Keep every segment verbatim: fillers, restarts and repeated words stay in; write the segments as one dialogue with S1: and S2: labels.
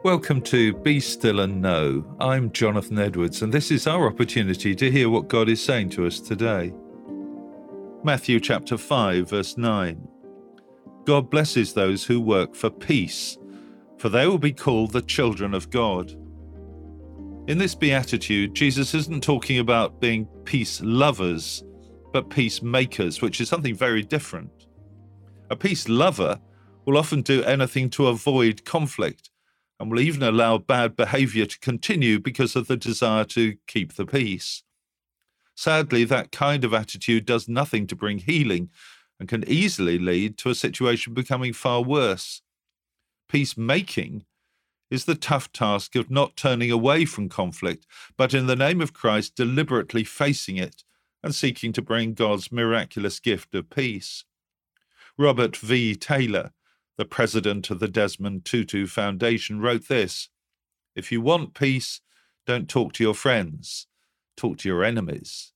S1: Welcome to Be Still and Know. I'm Jonathan Edwards, and this is our opportunity to hear what God is saying to us today. Matthew chapter five, verse nine. God blesses those who work for peace, for they will be called the children of God. In this beatitude, Jesus isn't talking about being peace lovers, but peacemakers, which is something very different. A peace lover will often do anything to avoid conflict, and will even allow bad behavior to continue because of the desire to keep the peace. Sadly, that kind of attitude does nothing to bring healing and can easily lead to a situation becoming far worse. Peacemaking is the tough task of not turning away from conflict, but in the name of Christ deliberately facing it and seeking to bring God's miraculous gift of peace. Robert V. Taylor, the president of the Desmond Tutu Foundation, wrote this: "If you want peace, don't talk to your friends, talk to your enemies."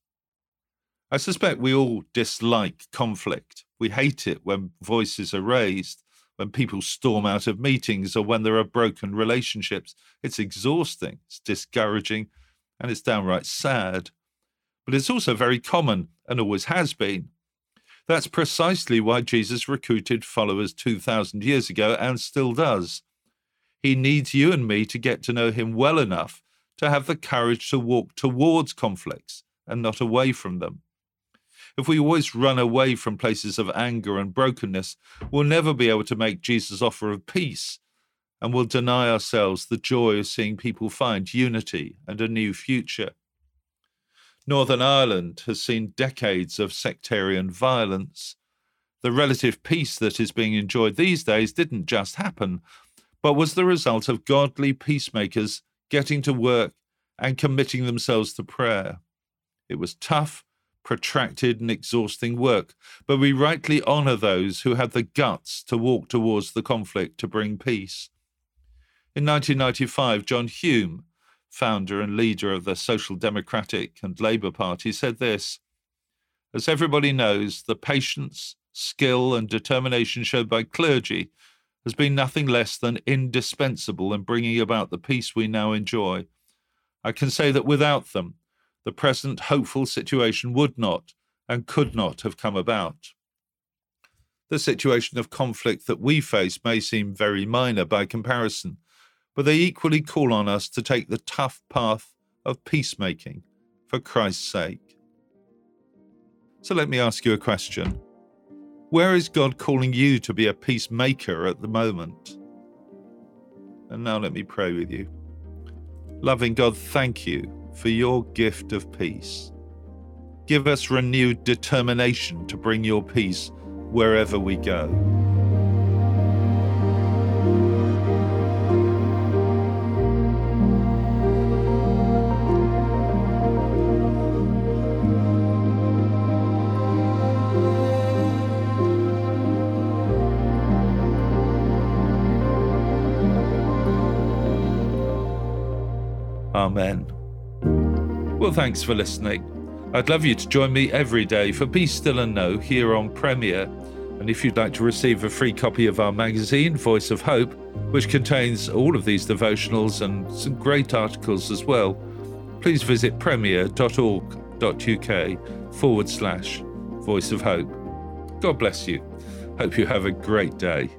S1: I suspect we all dislike conflict. We hate it when voices are raised, when people storm out of meetings, or when there are broken relationships. It's exhausting, it's discouraging, and it's downright sad. But it's also very common, and always has been. That's precisely why Jesus recruited followers two thousand years ago and still does. He needs you and me to get to know him well enough to have the courage to walk towards conflicts and not away from them. If we always run away from places of anger and brokenness, we'll never be able to make Jesus' offer of peace, and we'll deny ourselves the joy of seeing people find unity and a new future. Northern Ireland has seen decades of sectarian violence. The relative peace that is being enjoyed these days didn't just happen, but was the result of godly peacemakers getting to work and committing themselves to prayer. It was tough, protracted and exhausting work, but we rightly honour those who had the guts to walk towards the conflict to bring peace. In nineteen ninety-five, John Hume, founder and leader of the Social Democratic and Labour Party, said this: "As everybody knows, the patience, skill and determination shown by clergy has been nothing less than indispensable in bringing about the peace we now enjoy. I can say that without them, the present hopeful situation would not and could not have come about." The situation of conflict that we face may seem very minor by comparison, but they equally call on us to take the tough path of peacemaking for Christ's sake. So let me ask you a question. Where is God calling you to be a peacemaker at the moment? And now let me pray with you. Loving God, thank you for your gift of peace. Give us renewed determination to bring your peace wherever we go. Amen. Well, thanks for listening. I'd love you to join me every day for Be Still and Know here on Premier. And if you'd like to receive a free copy of our magazine, Voice of Hope, which contains all of these devotionals and some great articles as well, please visit premier.org.uk forward slash Voice of Hope. God bless you. Hope you have a great day.